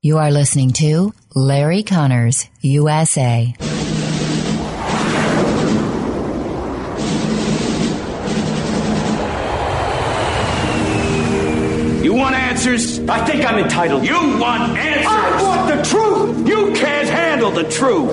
You are listening to Larry Connors, USA. You want answers? I think I'm entitled. You want answers? I want the truth! You can't handle the truth!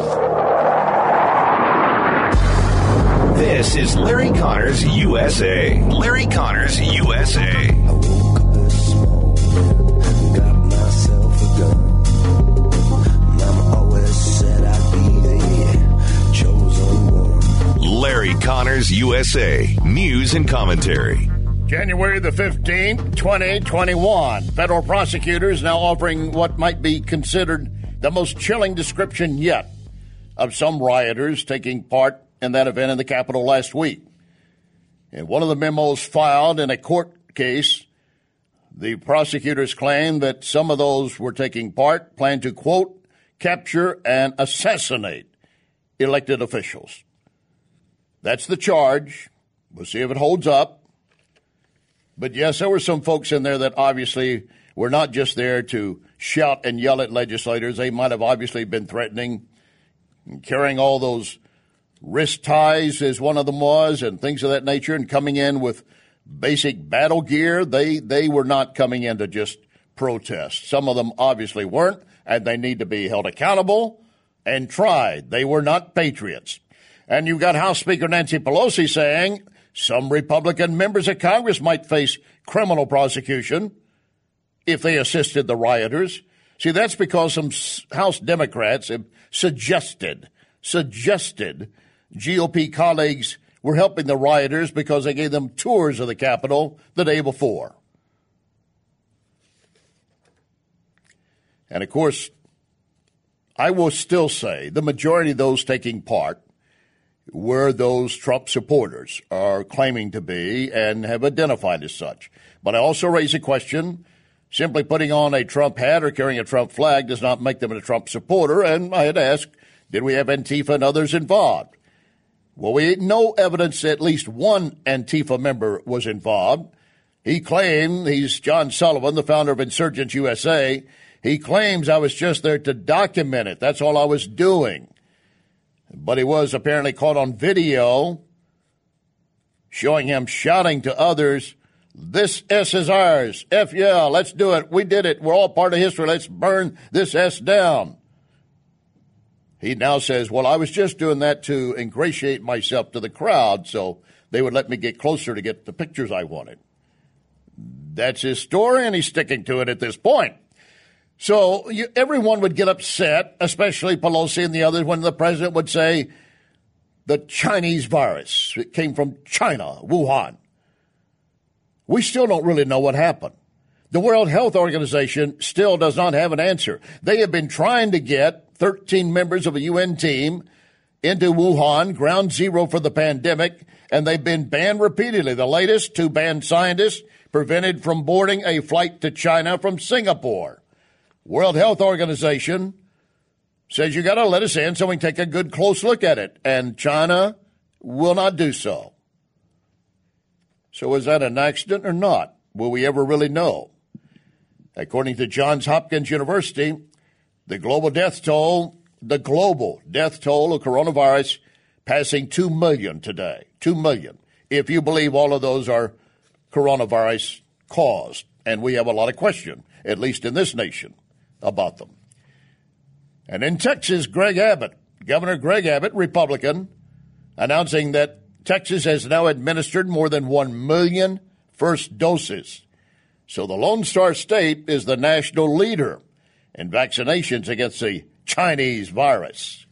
This is Larry Connors, USA. Larry Connors, USA. I woke up this morning, got myself a gun. Mama always said I'd be the chosen one. Larry Connors, USA. News and commentary. January the 15th, 2021. Federal prosecutors now offering what might be considered the most chilling description yet of some rioters taking part in that event in the Capitol last week. In one of the memos filed in a court case, the prosecutors claimed that some of those were taking part planned to, quote, capture and assassinate elected officials. That's the charge. We'll see if it holds up. But yes, there were some folks in there that obviously were not just there to shout and yell at legislators. They might have obviously been threatening and carrying all those wrist ties, as one of them was, and things of that nature, and coming in with basic battle gear. They were not coming in to just protest. Some of them obviously weren't, and they need to be held accountable and tried. They were not patriots. And you've got House Speaker Nancy Pelosi saying some Republican members of Congress might face criminal prosecution if they assisted the rioters. See, that's because some House Democrats have suggested GOP colleagues were helping the rioters because they gave them tours of the Capitol the day before. And, of course, I will still say the majority of those taking part were those Trump supporters, are claiming to be and have identified as such. But I also raise a question. Simply putting on a Trump hat or carrying a Trump flag does not make them a Trump supporter. And I had asked, did we have Antifa and others involved? Well, we no evidence that at least one Antifa member was involved. He claimed, he's John Sullivan, the founder of Insurgents USA. He claims I was just there to document it. That's all I was doing. But he was apparently caught on video showing him shouting to others, "This S is ours. F yeah, let's do it. We did it. We're all part of history. Let's burn this S down." He now says, well, I was just doing that to ingratiate myself to the crowd so they would let me get closer to get the pictures I wanted. That's his story, and he's sticking to it at this point. So everyone would get upset, especially Pelosi and the others, when the president would say the Chinese virus. It came from China, Wuhan. We still don't really know what happened. The World Health Organization still does not have an answer. They have been trying to get 13 members of a UN team into Wuhan, ground zero for the pandemic, and they've been banned repeatedly. The latest, 2 banned scientists prevented from boarding a flight to China from Singapore. World Health Organization says you got to let us in so we can take a good close look at it, and China will not do so. So is that an accident or not? Will we ever really know? According to Johns Hopkins University, the global death toll of coronavirus passing 2 million today. 2 million, if you believe all of those are coronavirus caused. And we have a lot of question, at least in this nation, about them. And in Texas, Governor Greg Abbott, Republican, announcing that Texas has now administered more than 1 million first doses. So the Lone Star State is the national leader in vaccinations against the Chinese virus.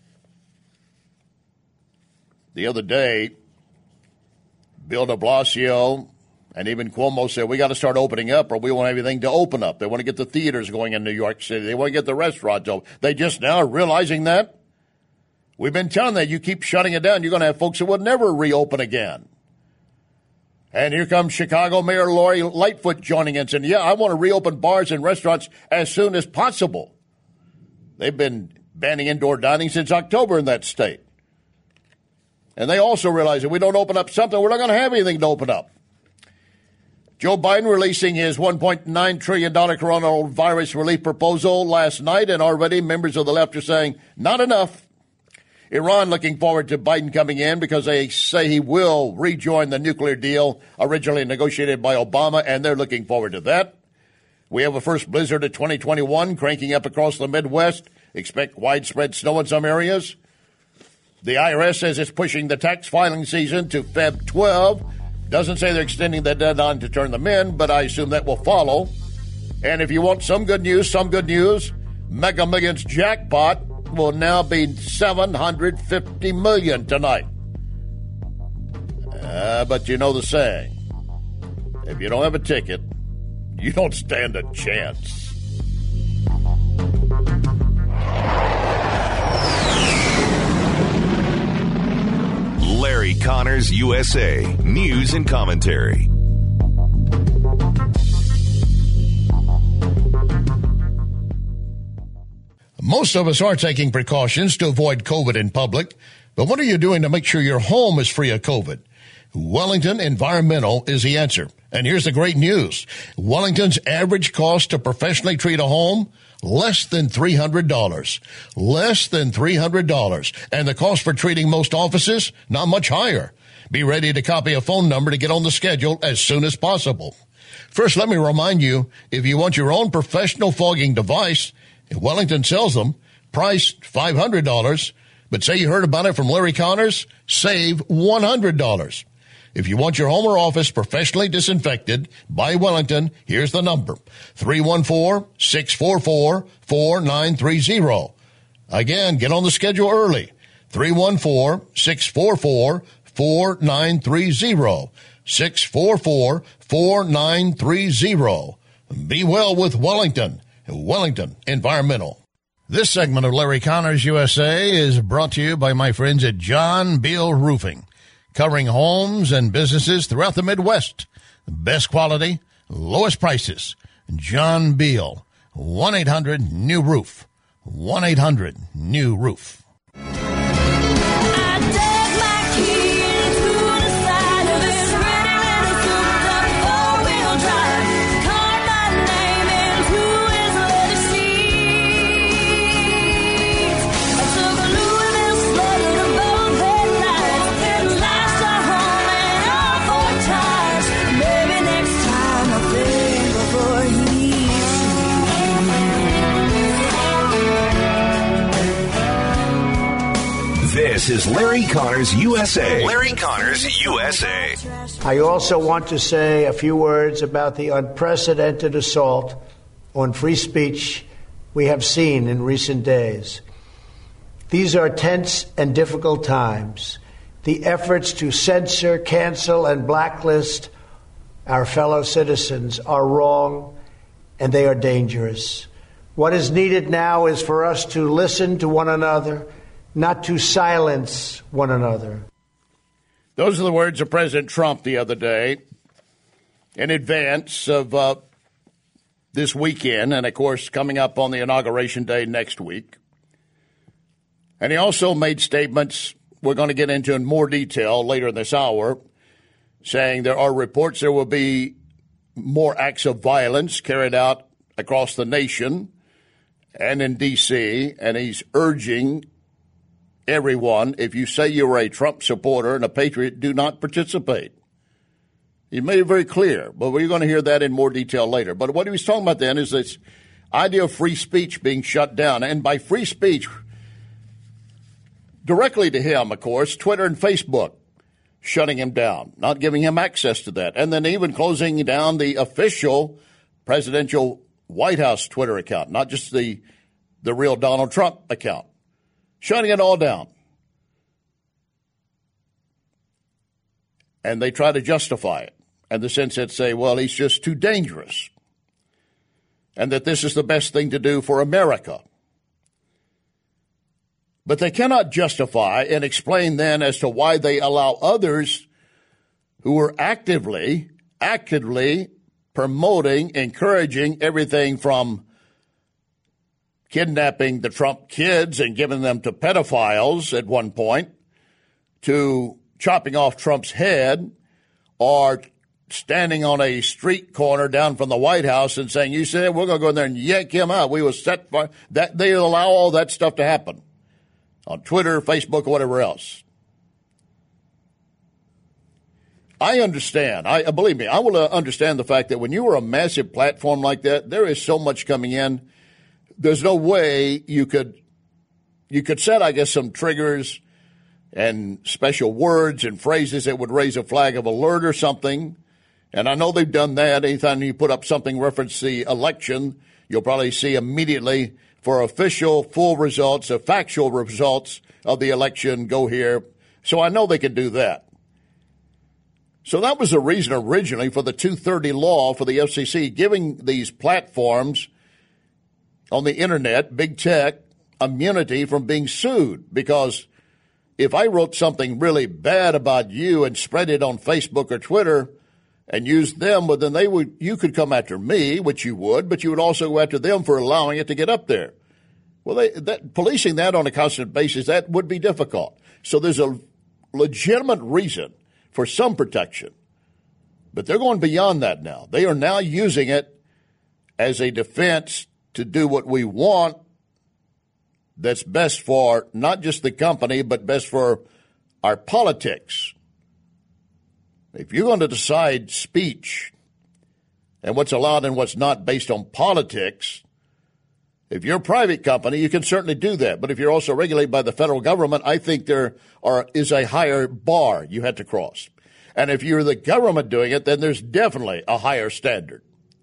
The other day, Bill de Blasio and even Cuomo said, we got to start opening up or we won't have anything to open up. They want to get the theaters going in New York City. They want to get the restaurants open. They just now are realizing that. We've been telling them, you keep shutting it down, you're going to have folks that will never reopen again. And here comes Chicago Mayor Lori Lightfoot joining us. And, yeah, I want to reopen bars and restaurants as soon as possible. They've been banning indoor dining since October in that state. And they also realize if we don't open up something, we're not going to have anything to open up. Joe Biden releasing his $1.9 trillion coronavirus relief proposal last night, and already members of the left are saying, not enough. Iran looking forward to Biden coming in because they say he will rejoin the nuclear deal originally negotiated by Obama, and they're looking forward to that. We have a first blizzard of 2021 cranking up across the Midwest. Expect widespread snow in some areas. The IRS says it's pushing the tax filing season to Feb 12. Doesn't say they're extending the deadline to turn them in, but I assume that will follow. And if you want some good news, Mega Millions jackpot will now be $750 million tonight. But you know the saying, if you don't have a ticket, you don't stand a chance. Larry Connors, USA. News and commentary. Most of us are taking precautions to avoid COVID in public, but what are you doing to make sure your home is free of COVID? Wellington Environmental is the answer. And here's the great news. Wellington's average cost to professionally treat a home, less than $300. Less than $300. And the cost for treating most offices, not much higher. Be ready to copy a phone number to get on the schedule as soon as possible. First, let me remind you, if you want your own professional fogging device, Wellington sells them, priced $500. But say you heard about it from Larry Connors, save $100. If you want your home or office professionally disinfected by Wellington, here's the number, 314-644-4930. Again, get on the schedule early, 314-644-4930, 644-4930. Be well with Wellington Environmental. This segment of Larry Connors USA is brought to you by my friends at John Beal Roofing, covering homes and businesses throughout the Midwest. Best quality, lowest prices. John Beal, 1-800-NEW-ROOF, 1-800-NEW-ROOF. This is Larry Connors USA. Larry Connors USA. I also want to say a few words about the unprecedented assault on free speech we have seen in recent days. These are tense and difficult times. The efforts to censor, cancel, and blacklist our fellow citizens are wrong, and they are dangerous. What is needed now is for us to listen to one another, not to silence one another. Those are the words of President Trump the other day in advance of this weekend and, of course, coming up on the Inauguration Day next week. And he also made statements we're going to get into in more detail later in this hour, saying there are reports there will be more acts of violence carried out across the nation and in D.C., and he's urging everyone, if you say you're a Trump supporter and a patriot, do not participate. He made it very clear, but we're going to hear that in more detail later. But what he was talking about then is this idea of free speech being shut down. And by free speech, directly to him, of course, Twitter and Facebook shutting him down, not giving him access to that, and then even closing down the official presidential White House Twitter account, not just the real Donald Trump account. Shutting it all down. And they try to justify it in the sense that say, well, he's just too dangerous and that this is the best thing to do for America. But they cannot justify and explain then as to why they allow others who are actively promoting, encouraging everything from kidnapping the Trump kids and giving them to pedophiles at one point, to chopping off Trump's head, or standing on a street corner down from the White House and saying, you said we're going to go in there and yank him out. We will set fire. That they allow all that stuff to happen on Twitter, Facebook, or whatever else. I understand. Believe me, I will understand the fact that when you are a massive platform like that, there is so much coming in. There's no way you could set, I guess, some triggers and special words and phrases that would raise a flag of alert or something. And I know they've done that. Anytime you put up something reference the election, you'll probably see immediately for official full results, the factual results of the election, go here. So I know they can do that. So that was the reason originally for the 230 law for the FCC, giving these platforms on the internet, big tech, immunity from being sued. Because if I wrote something really bad about you and spread it on Facebook or Twitter and used them, well, then you could come after me, which you would, but you would also go after them for allowing it to get up there. Well, policing that on a constant basis, that would be difficult. So there's a legitimate reason for some protection. But they're going beyond that now. They are now using it as a defense to do what we want that's best for not just the company, but best for our politics. If you're going to decide speech and what's allowed and what's not based on politics, if you're a private company, you can certainly do that. But if you're also regulated by the federal government, I think there is a higher bar you have to cross. And if you're the government doing it, then there's definitely a higher standard.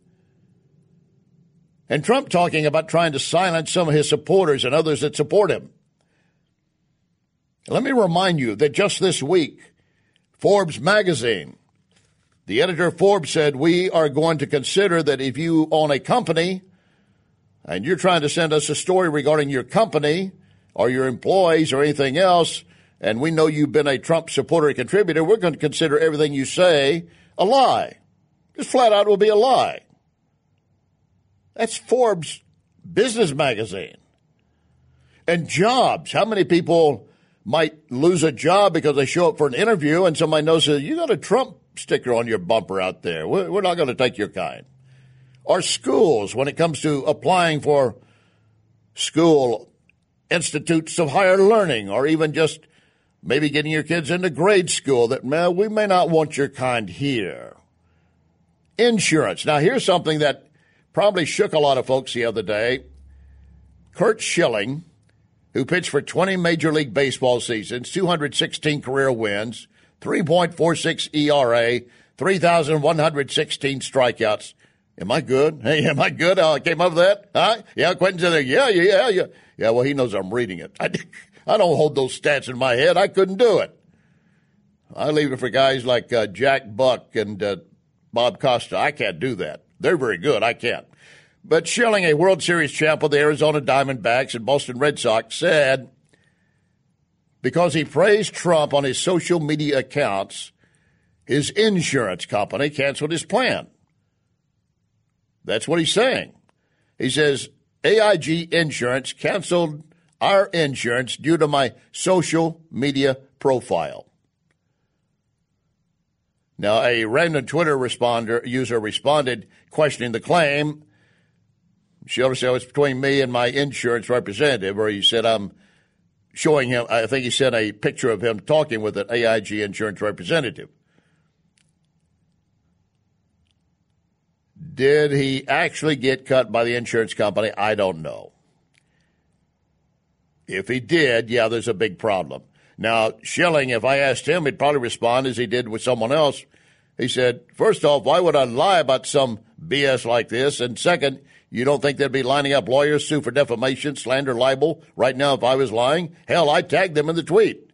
And Trump talking about trying to silence some of his supporters and others that support him. Let me remind you that just this week, Forbes magazine, the editor of Forbes said, we are going to consider that if you own a company and you're trying to send us a story regarding your company or your employees or anything else, and we know you've been a Trump supporter or contributor, we're going to consider everything you say a lie. Just flat out will be a lie. That's Forbes business magazine. And jobs. How many people might lose a job because they show up for an interview and somebody knows that you got a Trump sticker on your bumper out there. We're not going to take your kind. Or schools, when it comes to applying for school institutes of higher learning, or even just maybe getting your kids into grade school, that we may not want your kind here. Insurance. Now, here's something that probably shook a lot of folks the other day. Curt Schilling, who pitched for 20 Major League Baseball seasons, 216 career wins, 3.46 ERA, 3,116 strikeouts. Am I good? Hey, am I good? I came up with that? Huh? Yeah, Quentin said, yeah. Yeah, well, he knows I'm reading it. I don't hold those stats in my head. I couldn't do it. I leave it for guys like Jack Buck and Bob Costa. I can't do that. They're very good. I can't. But Schilling, a World Series champ with the Arizona Diamondbacks and Boston Red Sox, said because he praised Trump on his social media accounts, his insurance company canceled his plan. That's what he's saying. He says, AIG Insurance canceled our insurance due to my social media profile. Now, a random Twitter user responded questioning the claim. Schiller said it's between me and my insurance representative, or he said I'm showing him, I think he sent a picture of him talking with an AIG insurance representative. Did he actually get cut by the insurance company? I don't know. If he did, yeah, there's a big problem. Now, Schilling, if I asked him, he'd probably respond as he did with someone else. He said, first off, why would I lie about some BS like this? And second, you don't think they'd be lining up lawyers sue for defamation, slander, libel right now if I was lying? Hell, I tagged them in the tweet.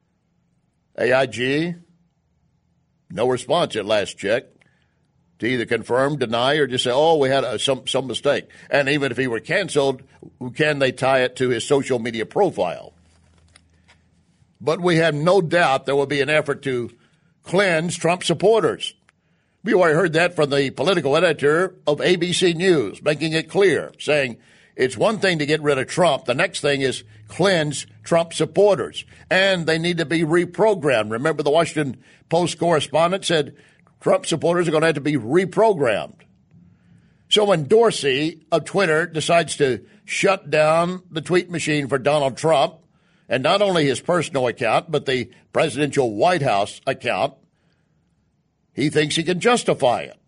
AIG, no response at last check to either confirm, deny, or just say, oh, we had some mistake. And even if he were canceled, can they tie it to his social media profile? But we have no doubt there will be an effort to cleanse Trump supporters. We already heard that from the political editor of ABC News, making it clear, saying it's one thing to get rid of Trump. The next thing is cleanse Trump supporters. And they need to be reprogrammed. Remember the Washington Post correspondent said, Trump supporters are going to have to be reprogrammed. So when Dorsey of Twitter decides to shut down the tweet machine for Donald Trump, and not only his personal account, but the presidential White House account, he thinks he can justify it.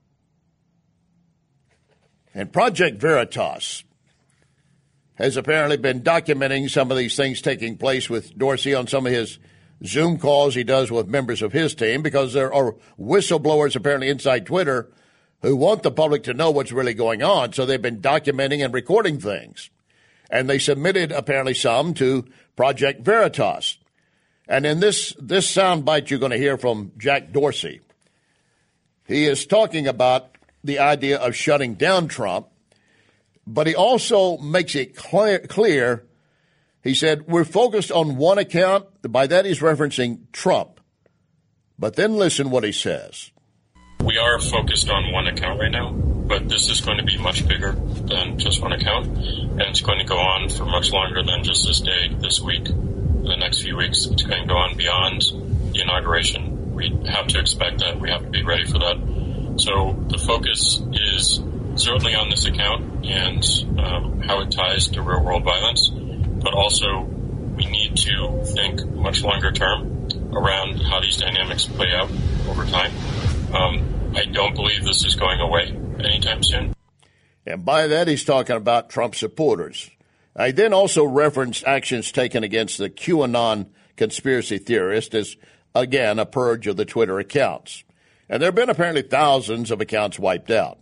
And Project Veritas has apparently been documenting some of these things taking place with Dorsey on some of his Zoom calls he does with members of his team, because there are whistleblowers apparently inside Twitter who want the public to know what's really going on. So they've been documenting and recording things. And they submitted apparently some to Project Veritas. And in this soundbite you're going to hear from Jack Dorsey, he is talking about the idea of shutting down Trump, but he also makes it clear. He said, we're focused on one account. By that, he's referencing Trump. But then listen what he says. We are focused on one account right now, but this is going to be much bigger than just one account, and it's going to go on for much longer than just this day, this week, the next few weeks. It's going to go on beyond the inauguration. We have to expect that. We have to be ready for that. So the focus is certainly on this account and how it ties to real-world violence, but also we need to think much longer term around how these dynamics play out over time. I don't believe this is going away anytime soon. And by that, he's talking about Trump supporters. I then also referenced actions taken against the QAnon conspiracy theorist as, again, a purge of the Twitter accounts. And there have been apparently thousands of accounts wiped out.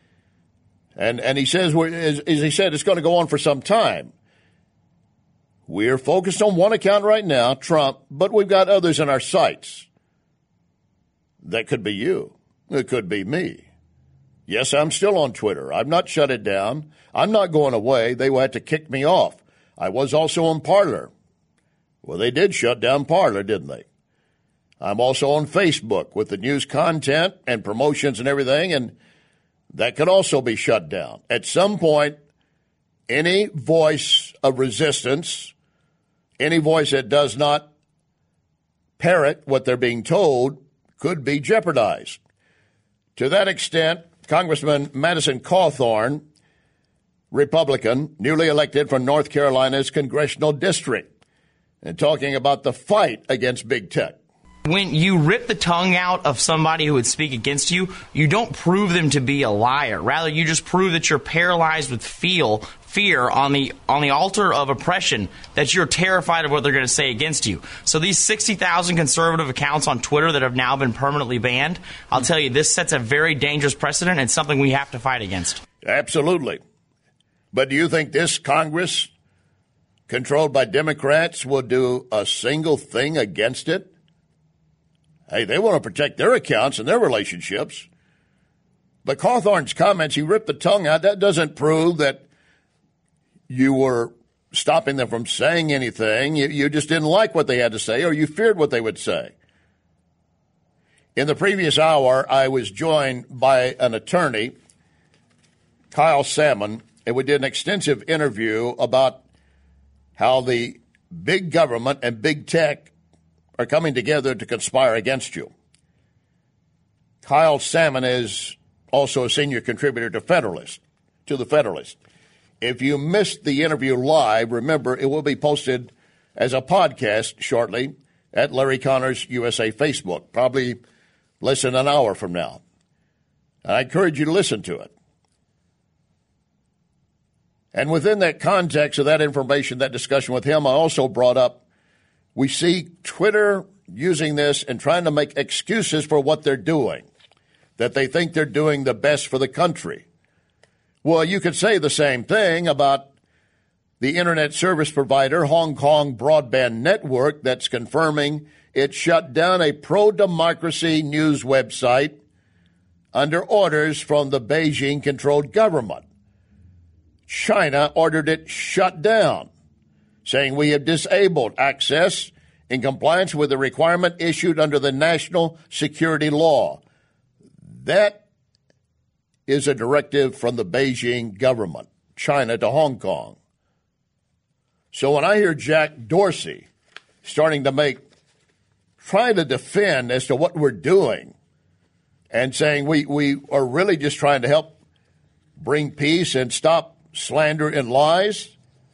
And he says, as he said, it's going to go on for some time. We're focused on one account right now, Trump, but we've got others in our sights. That could be you. It could be me. Yes, I'm still on Twitter. I've not shut it down. I'm not going away. They will have to kick me off. I was also on Parler. Well, they did shut down Parler, didn't they? I'm also on Facebook with the news content and promotions and everything, and that could also be shut down. At some point, any voice of resistance, any voice that does not parrot what they're being told, could be jeopardized. To that extent, Congressman Madison Cawthorn, Republican, newly elected from North Carolina's congressional district, and talking about the fight against big tech. When you rip the tongue out of somebody who would speak against you, you don't prove them to be a liar. Rather, you just prove that you're paralyzed with fear on the altar of oppression, that you're terrified of what they're going to say against you. So these 60,000 conservative accounts on Twitter that have now been permanently banned, I'll tell you, this sets a very dangerous precedent and something we have to fight against. Absolutely. But do you think this Congress, controlled by Democrats, will do a single thing against it? Hey, they want to protect their accounts and their relationships. But Cawthorn's comments, he ripped the tongue out. That doesn't prove that you were stopping them from saying anything. You just didn't like what they had to say, or you feared what they would say. In the previous hour, I was joined by an attorney, Kyle Salmon, and we did an extensive interview about how the big government and big tech are coming together to conspire against you. Kyle Salmon is also a senior contributor to the Federalist. If you missed the interview live, remember it will be posted as a podcast shortly at Larry Connors USA Facebook, probably less than an hour from now. And I encourage you to listen to it. And within that context of that information, that discussion with him, I also brought up, we see Twitter using this and trying to make excuses for what they're doing, that they think they're doing the best for the country. Well, you could say the same thing about the internet service provider, Hong Kong Broadband Network, that's confirming it shut down a pro-democracy news website under orders from the Beijing-controlled government. China ordered it shut down, saying we have disabled access in compliance with the requirement issued under the national security law. That is a directive from the Beijing government, China to Hong Kong. So when I hear Jack Dorsey starting to try to defend as to what we're doing, and saying we are really just trying to help bring peace and stop slander and lies,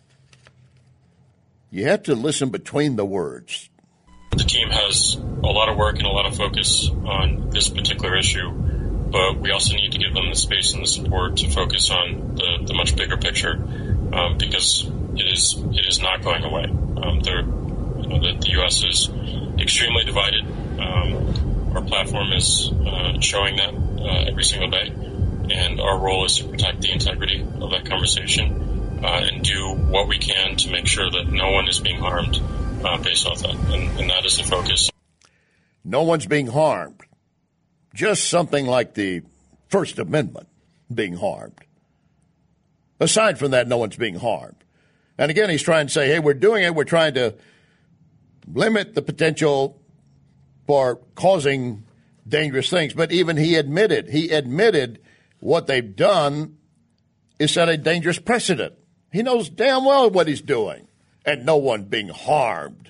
you have to listen between the words. The team has a lot of work and a lot of focus on this particular issue, but we also need to give them the space and the support to focus on the much bigger picture, because it is not going away. The U.S. is extremely divided. Our platform is showing that every single day, and our role is to protect the integrity of that conversation and do what we can to make sure that no one is being harmed based off that, and that is the focus. No one's being harmed. Just something like the First Amendment being harmed. Aside from that, no one's being harmed. And again, he's trying to say, hey, we're doing it. We're trying to limit the potential for causing dangerous things. But even he admitted what they've done is set a dangerous precedent. He knows damn well what he's doing, and no one being harmed.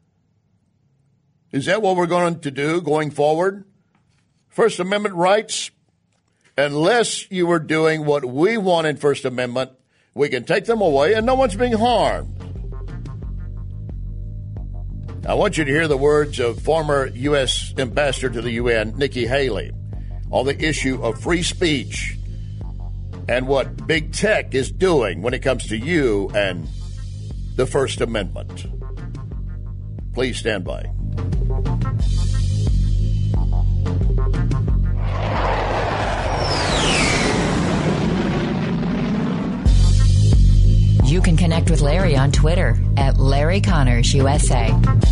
Is that what we're going to do going forward? First Amendment rights, unless you are doing what we want in First Amendment, we can take them away and no one's being harmed. I want you to hear the words of former U.S. Ambassador to the UN, Nikki Haley, on the issue of free speech and what big tech is doing when it comes to you and the First Amendment. Please stand by. You can connect with Larry on Twitter at Larry Connors USA.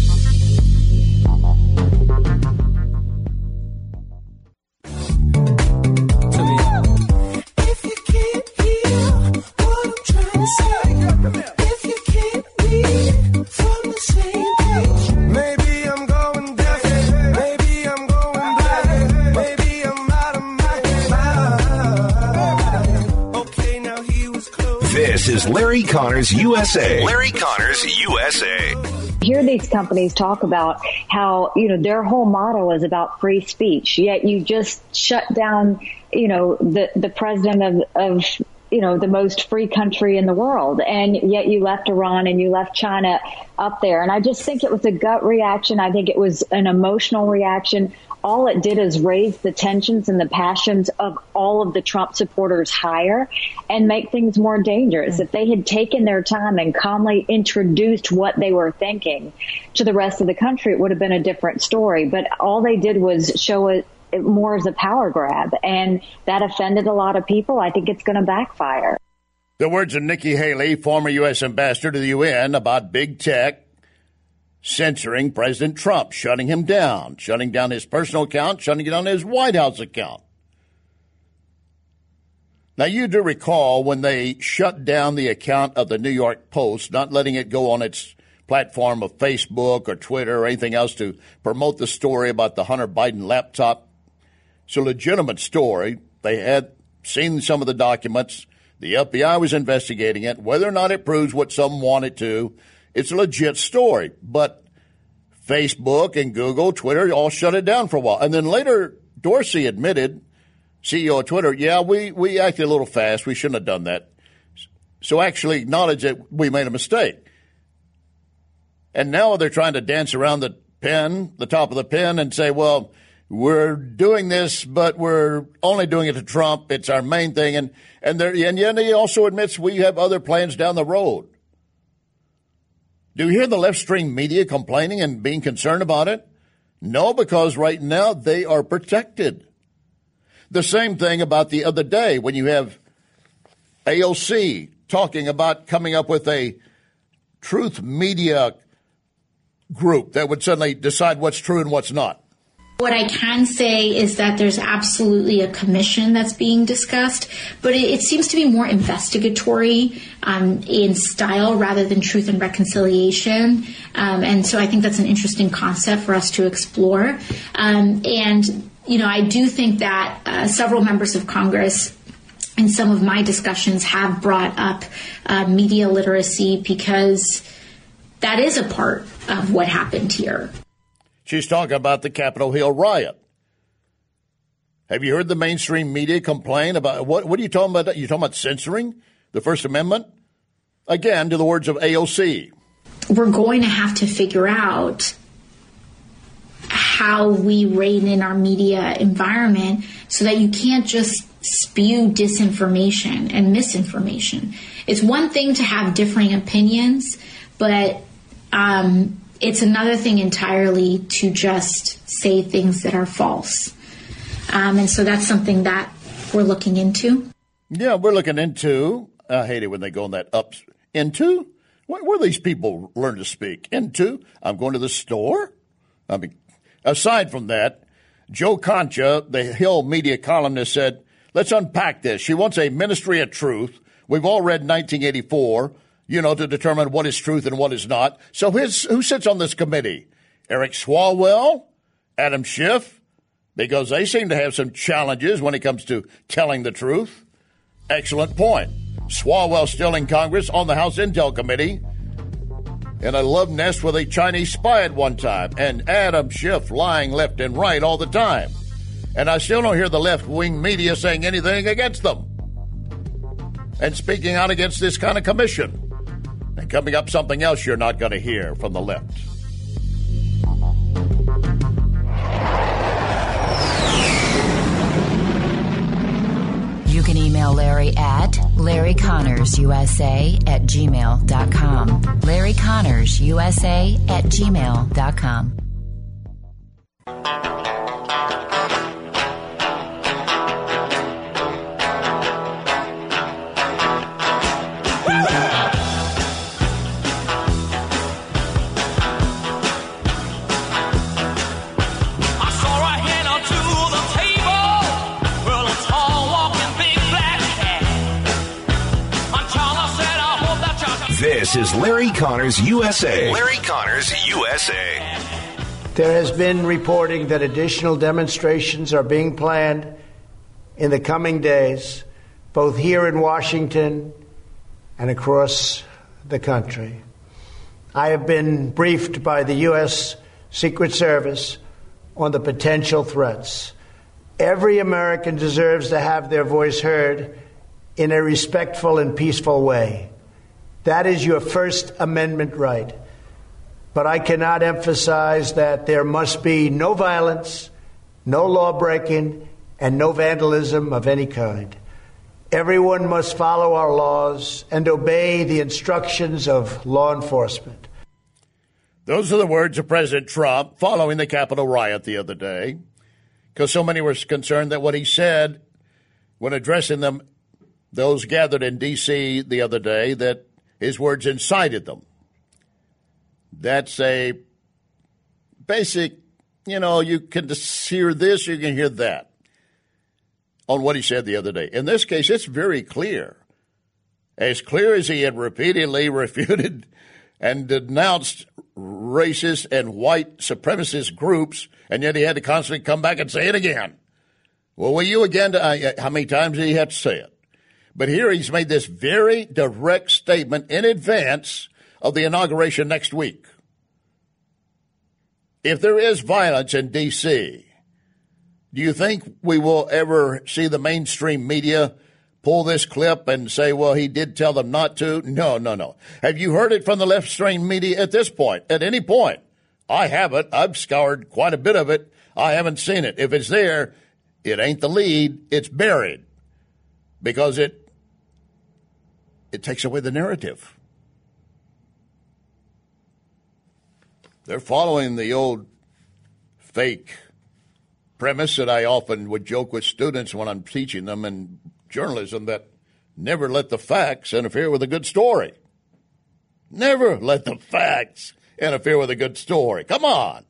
If you can't hear what I'm trying to say, if you can't read from the same page, maybe I'm going deaf, maybe I'm going blind, maybe I'm out of my mind. Okay, now he was close. This is Larry Connors USA. Larry Connors USA. Hear these companies talk about how, their whole motto is about free speech, yet you just shut down, the president of the most free country in the world. And yet you left Iran and you left China up there. And I just think it was a gut reaction. I think it was an emotional reaction. All it did is raise the tensions and the passions of all of the Trump supporters higher and make things more dangerous. If they had taken their time and calmly introduced what they were thinking to the rest of the country, it would have been a different story. But all they did was show it more as a power grab, and that offended a lot of people. I think it's going to backfire. The words of Nikki Haley, former U.S. Ambassador to the UN, about big tech censoring President Trump, shutting him down, shutting down his personal account, shutting down his White House account. Now, you do recall when they shut down the account of the New York Post, not letting it go on its platform of Facebook or Twitter or anything else to promote the story about the Hunter Biden laptop. It's a legitimate story. They had seen some of the documents. The FBI was investigating it. Whether or not it proves what some want it to, it's a legit story. But Facebook and Google, Twitter, all shut it down for a while. And then later, Dorsey admitted, CEO of Twitter, yeah, we acted a little fast. We shouldn't have done that. So actually acknowledge that we made a mistake. And now they're trying to dance around the top of the pen, and say, well, we're doing this, but we're only doing it to Trump. It's our main thing. And yet he also admits we have other plans down the road. Do you hear the left-stream media complaining and being concerned about it? No, because right now they are protected. The same thing about the other day when you have AOC talking about coming up with a truth media group that would suddenly decide what's true and what's not. What I can say is that there's absolutely a commission that's being discussed, but it seems to be more investigatory in style rather than truth and reconciliation. And so I think that's an interesting concept for us to explore. I do think that several members of Congress in some of my discussions have brought up media literacy, because that is a part of what happened here. She's talking about the Capitol Hill riot. Have you heard the mainstream media complain about what are you talking about? You talking about censoring the First Amendment? Again, to the words of AOC. We're going to have to figure out how we rein in our media environment so that you can't just spew disinformation and misinformation. It's one thing to have differing opinions, but it's another thing entirely to just say things that are false. And so that's something that we're looking into. Yeah, we're looking into. I hate it when they go on that up. Into? Where do these people learn to speak? Into? I'm going to the store? I mean, aside from that, Joe Concha, the Hill media columnist, said, let's unpack this. She wants a ministry of truth. We've all read 1984, to determine what is truth and what is not. So who sits on this committee? Eric Swalwell? Adam Schiff? Because they seem to have some challenges when it comes to telling the truth. Excellent point. Swalwell still in Congress on the House Intel Committee. And a love nest with a Chinese spy at one time. And Adam Schiff lying left and right all the time. And I still don't hear the left-wing media saying anything against them. And speaking out against this kind of commission. And coming up, something else you're not going to hear from the left. You can email Larry at LarryConnorsUSA@gmail.com. LarryConnorsUSA@gmail.com. This is Larry Connors USA. Larry Connors USA. There has been reporting that additional demonstrations are being planned in the coming days, both here in Washington and across the country. I have been briefed by the U.S. Secret Service on the potential threats. Every American deserves to have their voice heard in a respectful and peaceful way. That is your First Amendment right. But I cannot emphasize that there must be no violence, no law-breaking, and no vandalism of any kind. Everyone must follow our laws and obey the instructions of law enforcement. Those are the words of President Trump following the Capitol riot the other day, because so many were concerned that what he said when addressing them, those gathered in D.C. the other day, that his words incited them. That's a basic, you can hear this, you can hear that on what he said the other day. In this case, it's very clear. As clear as he had repeatedly refuted and denounced racist and white supremacist groups, and yet he had to constantly come back and say it again. Well, will you again? How many times did he have to say it? But here he's made this very direct statement in advance of the inauguration next week. If there is violence in D.C., do you think we will ever see the mainstream media pull this clip and say, well, he did tell them not to? No. Have you heard it from the left-stream media at this point, at any point? I haven't. I've scoured quite a bit of it. I haven't seen it. If it's there, it ain't the lead. It's buried because it takes away the narrative. They're following the old fake premise that I often would joke with students when I'm teaching them in journalism, that never let the facts interfere with a good story. Never let the facts interfere with a good story. Come on.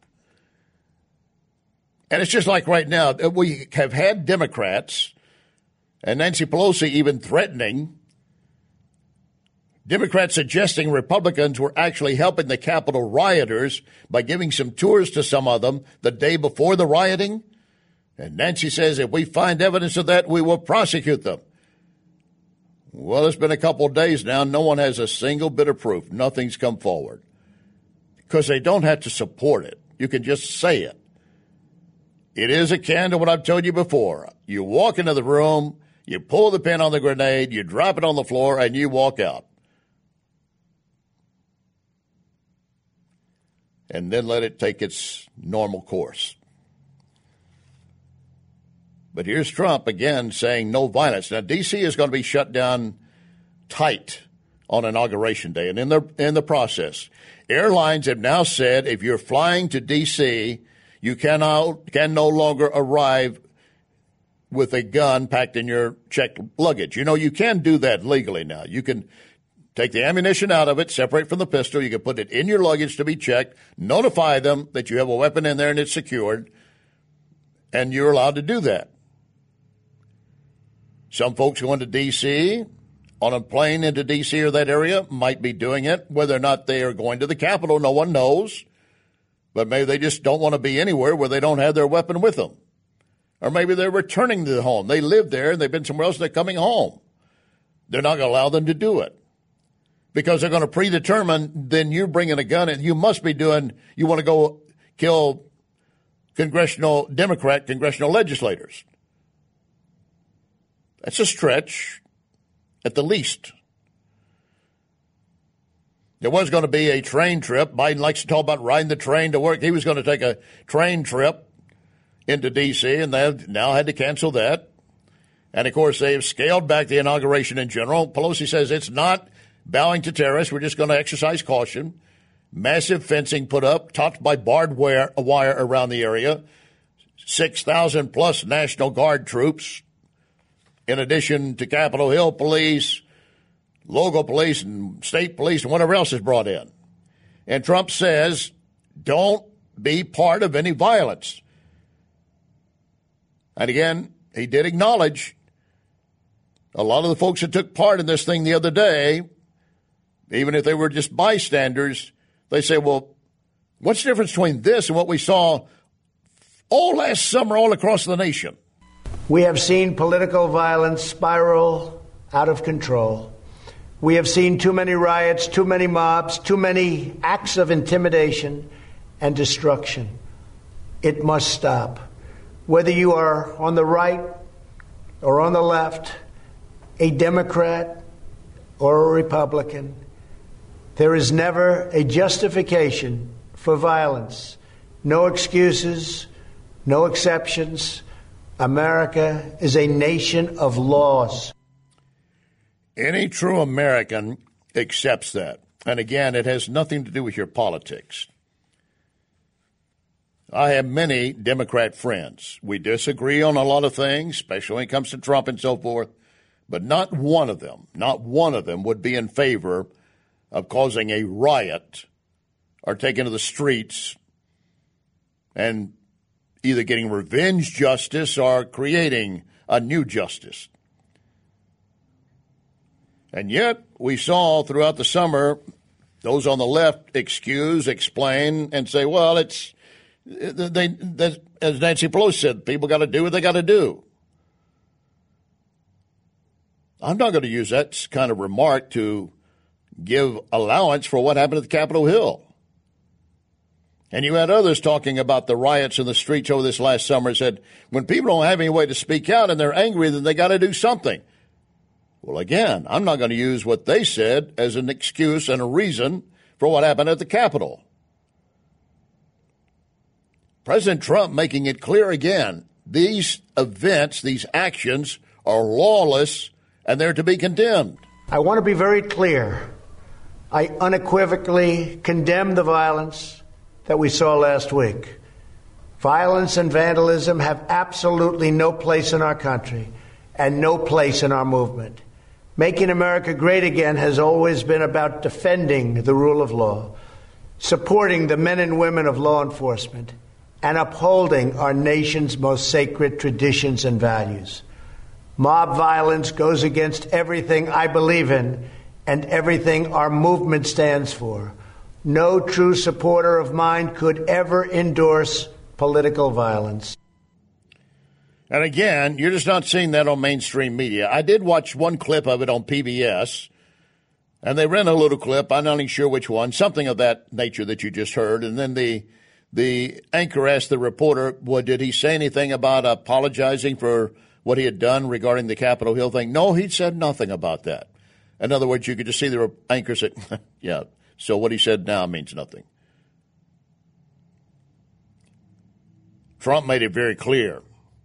And it's just like right now, we have had Democrats and Nancy Pelosi even threatening, Democrats suggesting Republicans were actually helping the Capitol rioters by giving some tours to some of them the day before the rioting. And Nancy says if we find evidence of that, we will prosecute them. Well, it's been a couple of days now. No one has a single bit of proof. Nothing's come forward because they don't have to support it. You can just say it. It is akin to what I've told you before. You walk into the room, you pull the pin on the grenade, you drop it on the floor, and you walk out. And then let it take its normal course. But here's Trump again saying no violence. Now, D.C. is going to be shut down tight on Inauguration Day. And in the process, airlines have now said if you're flying to D.C., you can no longer arrive with a gun packed in your checked luggage. You know, you can do that legally now. You can take the ammunition out of it, separate from the pistol. You can put it in your luggage to be checked, notify them that you have a weapon in there and it's secured, and you're allowed to do that. Some folks going to D.C., on a plane into D.C. or that area, might be doing it. Whether or not they are going to the Capitol, no one knows. But maybe they just don't want to be anywhere where they don't have their weapon with them. Or maybe they're returning to the home. They live there and they've been somewhere else and they're coming home. They're not going to allow them to do it. Because they're going to predetermine, then you're bringing a gun and you must be doing, you want to go kill Democrat congressional legislators. That's a stretch, at the least. There was going to be a train trip. Biden likes to talk about riding the train to work. He was going to take a train trip into D.C., and they've now had to cancel that. And, of course, they've scaled back the inauguration in general. Pelosi says it's not bowing to terrorists. We're just going to exercise caution. Massive fencing put up, topped by barbed wire around the area. 6,000-plus National Guard troops, in addition to Capitol Hill police, local police, and state police, and whatever else is brought in. And Trump says, don't be part of any violence. And again, he did acknowledge a lot of the folks that took part in this thing the other day, even if they were just bystanders, they say, well, what's the difference between this and what we saw all last summer all across the nation? We have seen political violence spiral out of control. We have seen too many riots, too many mobs, too many acts of intimidation and destruction. It must stop. Whether you are on the right or on the left, a Democrat or a Republican, there is never a justification for violence. No excuses, no exceptions. America is a nation of laws. Any true American accepts that. And again, it has nothing to do with your politics. I have many Democrat friends. We disagree on a lot of things, especially when it comes to Trump and so forth, but not one of them would be in favor of causing a riot or taking to the streets and either getting revenge justice or creating a new justice. And yet, we saw throughout the summer those on the left excuse, explain, and say, well, as Nancy Pelosi said, people got to do what they got to do. I'm not going to use that kind of remark to give allowance for what happened at the Capitol Hill. And you had others talking about the riots in the streets over this last summer and said, when people don't have any way to speak out and they're angry, then they got to do something. Well, again, I'm not going to use what they said as an excuse and a reason for what happened at the Capitol. President Trump making it clear again, these events, these actions are lawless and they're to be condemned. I want to be very clear. I unequivocally condemn the violence that we saw last week. Violence and vandalism have absolutely no place in our country and no place in our movement. Making America great again has always been about defending the rule of law, supporting the men and women of law enforcement, and upholding our nation's most sacred traditions and values. Mob violence goes against everything I believe in and everything our movement stands for. No true supporter of mine could ever endorse political violence. And again, you're just not seeing that on mainstream media. I did watch one clip of it on PBS, and they ran a little clip, I'm not even sure which one, something of that nature that you just heard, and then the The anchor asked the reporter, well, did he say anything about apologizing for what he had done regarding the Capitol Hill thing? No, he said nothing about that. In other words, you could just see the anchor said, yeah, so what he said now means nothing. Trump made it very clear.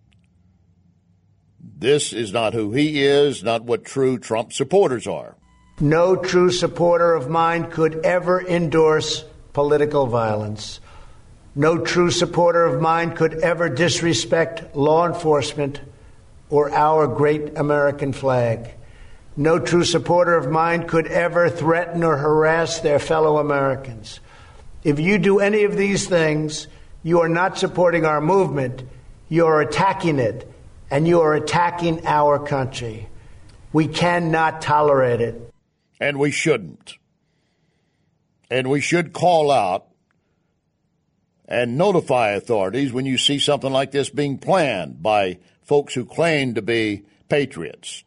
This is not who he is, not what true Trump supporters are. No true supporter of mine could ever endorse political violence. No true supporter of mine could ever disrespect law enforcement or our great American flag. No true supporter of mine could ever threaten or harass their fellow Americans. If you do any of these things, you are not supporting our movement. You are attacking it, and you are attacking our country. We cannot tolerate it. And we shouldn't. And we should call out and notify authorities when you see something like this being planned by folks who claim to be patriots.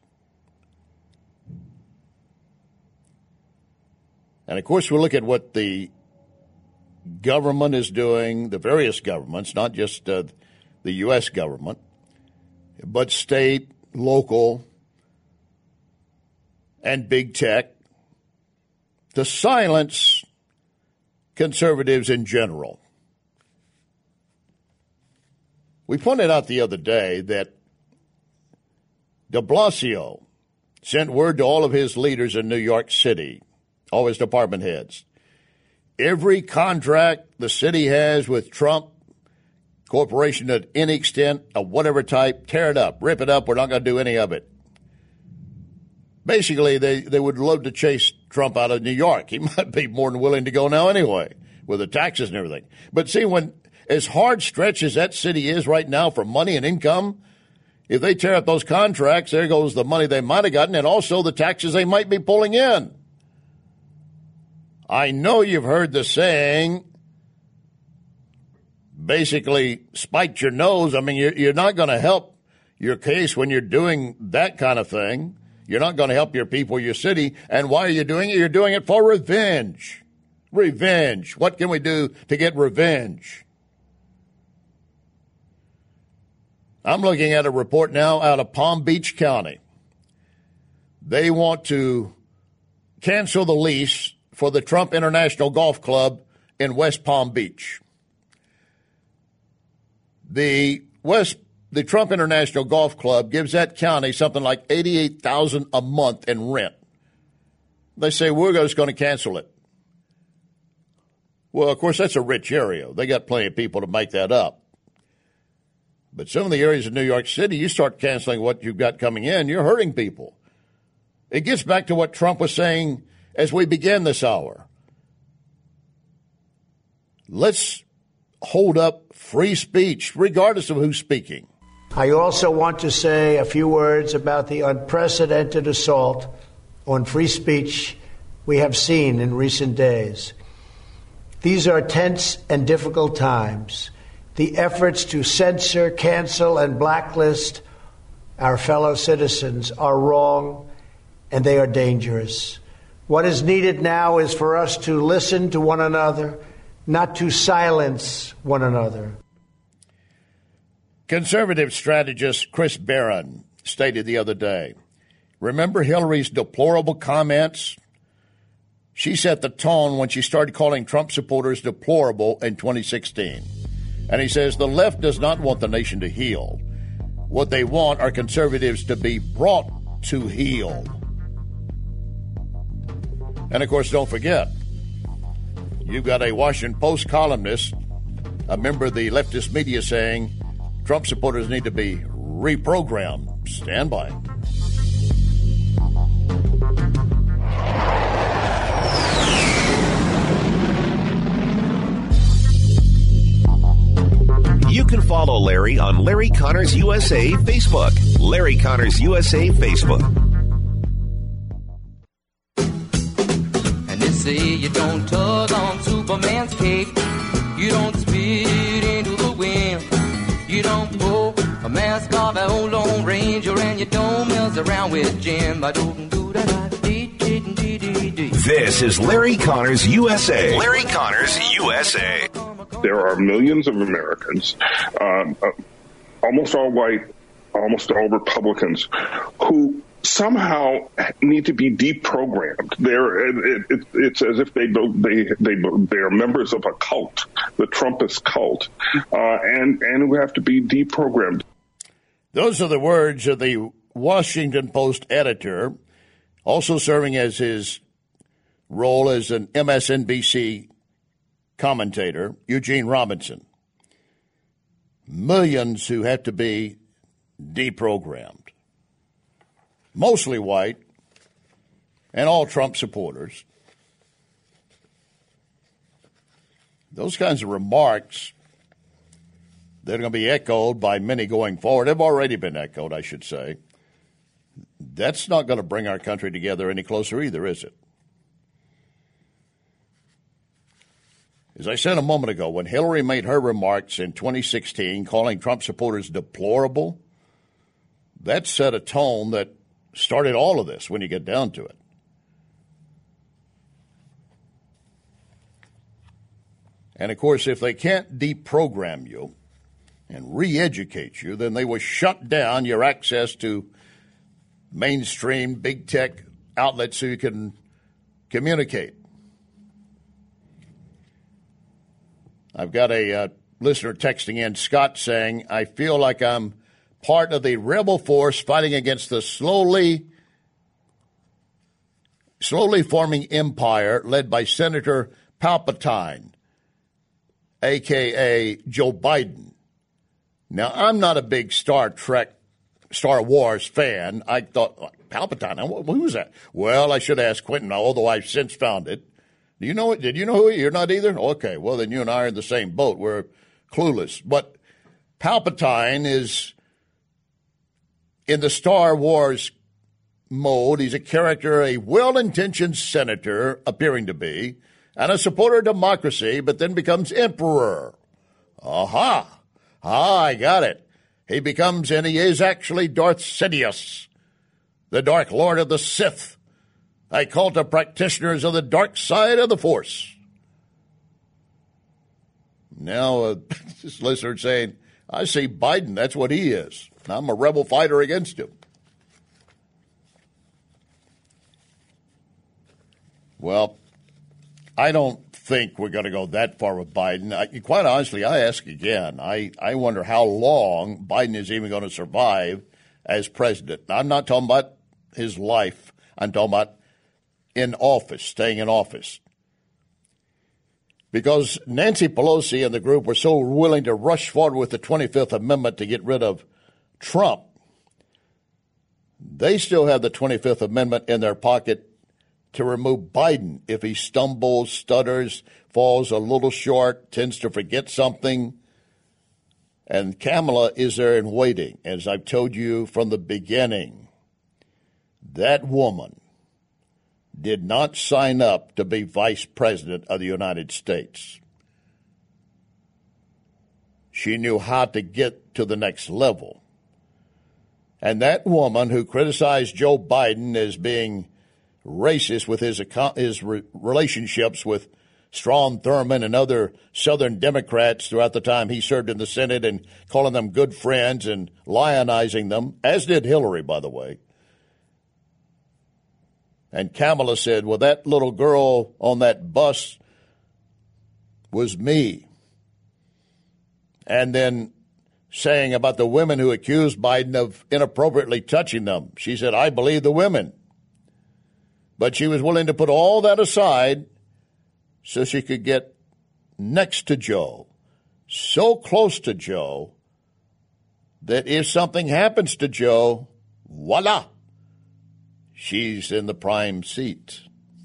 And, of course, we look at what the government is doing, the various governments, not just the U.S. government, but state, local, and big tech, to silence conservatives in general. We pointed out the other day that de Blasio sent word to all of his leaders in New York City, all his department heads. Every contract the city has with Trump Corporation to any extent of whatever type, tear it up, rip it up. We're not going to do any of it. Basically, they would love to chase Trump out of New York. He might be more than willing to go now anyway, with the taxes and everything. But see, when as hard stretch as that city is right now for money and income, if they tear up those contracts, there goes the money they might have gotten and also the taxes they might be pulling in. I know you've heard the saying, basically, spike your nose. I mean, you're not going to help your case when you're doing that kind of thing. You're not going to help your people, your city. And why are you doing it? You're doing it for revenge. Revenge. What can we do to get revenge? I'm looking at a report now out of Palm Beach County. They want to cancel the lease for the Trump International Golf Club in West Palm Beach. The Trump International Golf Club gives that county something like $88,000 a month in rent. They say, we're just going to cancel it. Well, of course, that's a rich area. They got plenty of people to make that up. But some of the areas of New York City, you start canceling what you've got coming in, you're hurting people. It gets back to what Trump was saying as we began this hour. Let's hold up free speech, regardless of who's speaking. I also want to say a few words about the unprecedented assault on free speech we have seen in recent days. These are tense and difficult times. The efforts to censor, cancel, and blacklist our fellow citizens are wrong, and they are dangerous. What is needed now is for us to listen to one another, not to silence one another. Conservative strategist Chris Barron stated the other day, remember Hillary's deplorable comments? She set the tone when she started calling Trump supporters deplorable in 2016. And he says the left does not want the nation to heal. What they want are conservatives to be brought to heal. And, of course, don't forget, you've got a Washington Post columnist, a member of the leftist media, saying Trump supporters need to be reprogrammed. Stand by. You can follow Larry on Larry Connors USA Facebook. Larry Connors USA Facebook. And they say you don't tug on Superman's cape. You don't spit into the wind. You don't pull a mask off an old Lone Ranger, and you don't mess around with Jim. This is Larry Connors USA. Larry Connors USA. there are millions of Americans, almost all white, almost all Republicans, who somehow need to be deprogrammed. It's as if they are members of a cult, the Trumpist cult, and who have to be deprogrammed. Those are the words of the Washington Post editor, also serving as his role as an MSNBC commentator, Eugene Robinson. Millions who have to be deprogrammed. Mostly white and all Trump supporters. Those kinds of remarks that are going to be echoed by many going forward, have already been echoed, I should say. That's not going to bring our country together any closer either, is it? As I said a moment ago, when Hillary made her remarks in 2016 calling Trump supporters deplorable, that set a tone that started all of this when you get down to it. And, of course, if they can't deprogram you and re-educate you, then they will shut down your access to mainstream big tech outlets so you can communicate. I've got a listener texting in, Scott, saying, I feel like I'm part of the rebel force fighting against the slowly forming empire led by Senator Palpatine, a.k.a. Joe Biden. Now, I'm not a big Star Wars fan. I thought, Palpatine, who was that? Well, I should ask Quentin, although I've since found it. Do you know it? Did you know who he is? You're not either? Okay, well, then you and I are in the same boat. We're clueless. But Palpatine is in the Star Wars mode. He's a character, a well-intentioned senator, appearing to be, and a supporter of democracy, but then becomes emperor. Aha! I got it. He becomes, and he is actually Darth Sidious, the Dark Lord of the Sith, a cult of practitioners of the dark side of the Force. Now, this listener saying, I see Biden, that's what he is. I'm a rebel fighter against him. Well, I don't think we're going to go that far with Biden. Quite honestly, I ask again, I wonder how long Biden is even going to survive as president. I'm not talking about his life. I'm talking about in office, staying in office. Because Nancy Pelosi and the group were so willing to rush forward with the 25th Amendment to get rid of Trump, they still have the 25th Amendment in their pocket to remove Biden if he stumbles, stutters, falls a little short, tends to forget something. And Kamala is there in waiting. As I've told you from the beginning, that woman did not sign up to be vice president of the United States. She knew how to get to the next level. And that woman who criticized Joe Biden as being racist with his relationships with Strom Thurmond and other Southern Democrats throughout the time he served in the Senate and calling them good friends and lionizing them, as did Hillary, by the way. And Kamala said, well, that little girl on that bus was me. And then saying about the women who accused Biden of inappropriately touching them, she said, I believe the women. But she was willing to put all that aside so she could get next to Joe, so close to Joe, that if something happens to Joe, voila, she's in the prime seat.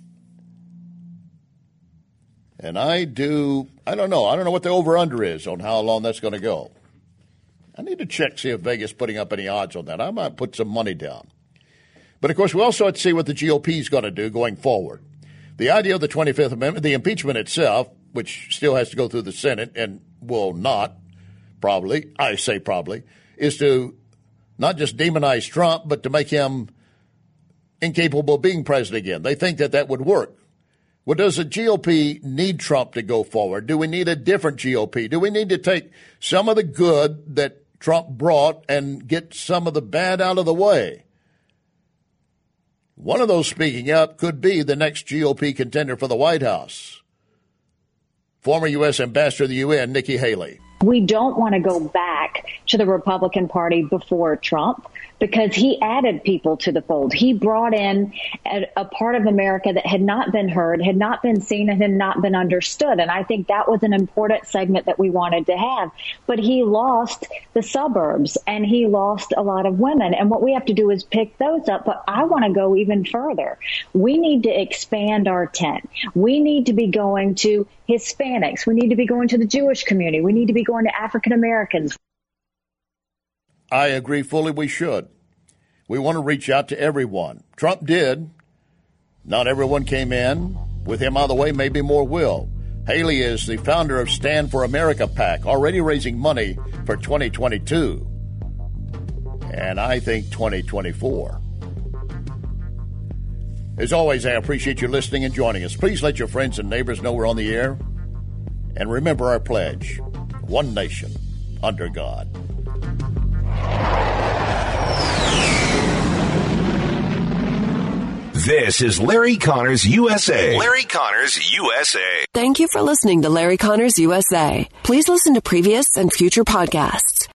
And I don't know what the over-under is on how long that's going to go. I need to check, see if Vegas is putting up any odds on that. I might put some money down. But, of course, we also have to see what the GOP is going to do going forward. The idea of the 25th Amendment, the impeachment itself, which still has to go through the Senate and will not, probably, I say probably, is to not just demonize Trump, but to make him incapable of being president again. They think that would work. Well, does the GOP need Trump to go forward? Do we need a different GOP? Do we need to take some of the good that Trump brought and get some of the bad out of the way? One of those speaking up could be the next GOP contender for the White House, former U.S. Ambassador to the UN, Nikki Haley. We don't want to go back to the Republican Party before Trump because he added people to the fold. He brought in a part of America that had not been heard, had not been seen, and had not been understood. And I think that was an important segment that we wanted to have. But he lost the suburbs and he lost a lot of women. And what we have to do is pick those up. But I want to go even further. We need to expand our tent. We need to be going to Hispanics. We need to be going to the Jewish community. We need to be going to African Americans. I agree fully we should. We want to reach out to everyone. Trump did. Not everyone came in. With him out of the way, maybe more will. Haley is the founder of Stand for America PAC, already raising money for 2022. And I think 2024. As always, I appreciate you listening and joining us. Please let your friends and neighbors know we're on the air. And remember our pledge, one nation under God. This is Larry Connors USA. Larry Connors USA. Thank you for listening to Larry Connors USA. Please listen to previous and future podcasts